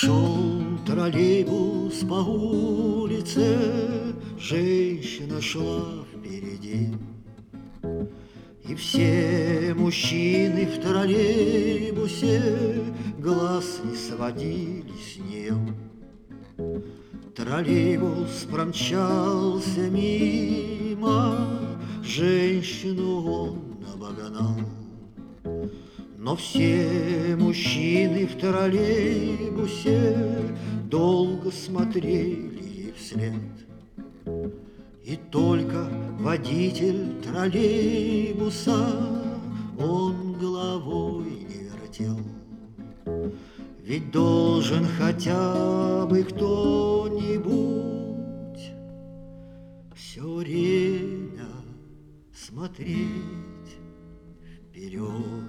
Шел троллейбус по улице, женщина шла впереди. И все мужчины в троллейбусе глаз не сводили с нее. Троллейбус промчался мимо, женщину он обогнал. Но все мужчины в троллейбусе долго смотрели ей вслед. И только водитель троллейбуса, он головой не вертел. Ведь должен хотя бы кто-нибудь все время смотреть вперед.